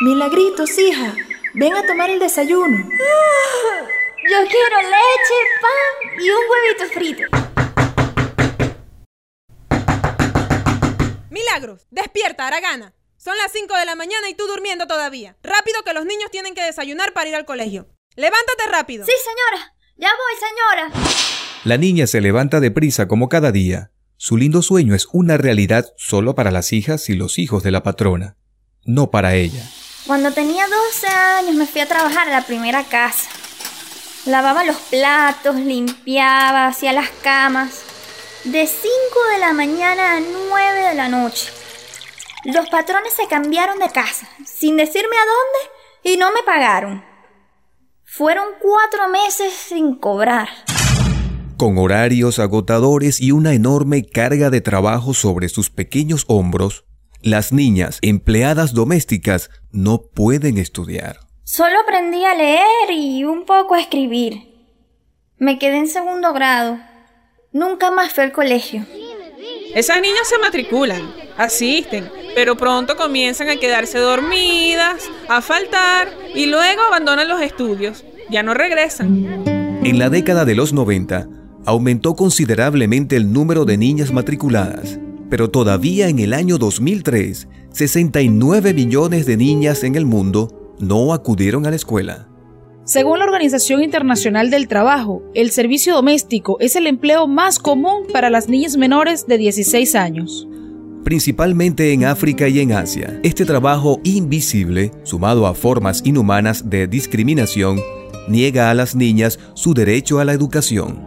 Milagritos, hija, ven a tomar el desayuno. Yo quiero leche, pan y un huevito frito. Milagros, despierta, haragana. Son las 5 de la mañana y tú durmiendo todavía. Rápido que los niños tienen que desayunar para ir al colegio. ¡Levántate rápido! Sí, señora. Ya voy, señora. La niña se levanta deprisa como cada día. Su lindo sueño es una realidad solo para las hijas y los hijos de la patrona, no para ella. Cuando tenía 12 años me fui a trabajar a la primera casa. Lavaba los platos, limpiaba, hacía las camas. De 5 de la mañana a 9 de la noche. Los patrones se cambiaron de casa, sin decirme a dónde, y no me pagaron. Fueron 4 meses sin cobrar. Con horarios agotadores y una enorme carga de trabajo sobre sus pequeños hombros, las niñas empleadas domésticas no pueden estudiar. Solo aprendí a leer y un poco a escribir. Me quedé en 2º grado. Nunca más fui al colegio. Esas niñas se matriculan, asisten, pero pronto comienzan a quedarse dormidas, a faltar y luego abandonan los estudios. Ya no regresan. En la década de los 90, aumentó considerablemente el número de niñas matriculadas, pero todavía en el año 2003, 69 millones de niñas en el mundo no acudieron a la escuela. Según la Organización Internacional del Trabajo, el servicio doméstico es el empleo más común para las niñas menores de 16 años. Principalmente en África y en Asia, este trabajo invisible, sumado a formas inhumanas de discriminación, niega a las niñas su derecho a la educación.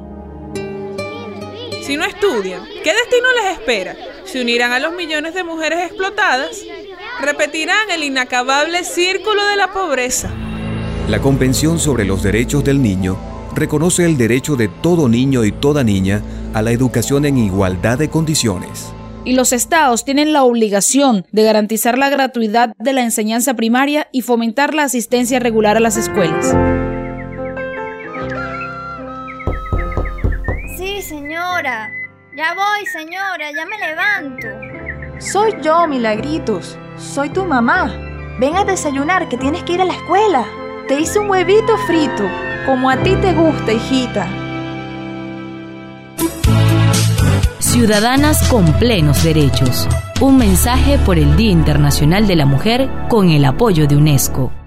Si no estudian, ¿qué destino les espera? ¿Se unirán a los millones de mujeres explotadas? ¿Repetirán el inacabable círculo de la pobreza? La Convención sobre los Derechos del Niño reconoce el derecho de todo niño y toda niña a la educación en igualdad de condiciones. Y los estados tienen la obligación de garantizar la gratuidad de la enseñanza primaria y fomentar la asistencia regular a las escuelas. Sí, señora. Ya voy, señora. Ya me levanto. Soy yo, Milagritos. Soy tu mamá. Ven a desayunar, que tienes que ir a la escuela. Te hice un huevito frito, como a ti te gusta, hijita. Ciudadanas con plenos derechos. Un mensaje por el Día Internacional de la Mujer con el apoyo de UNESCO.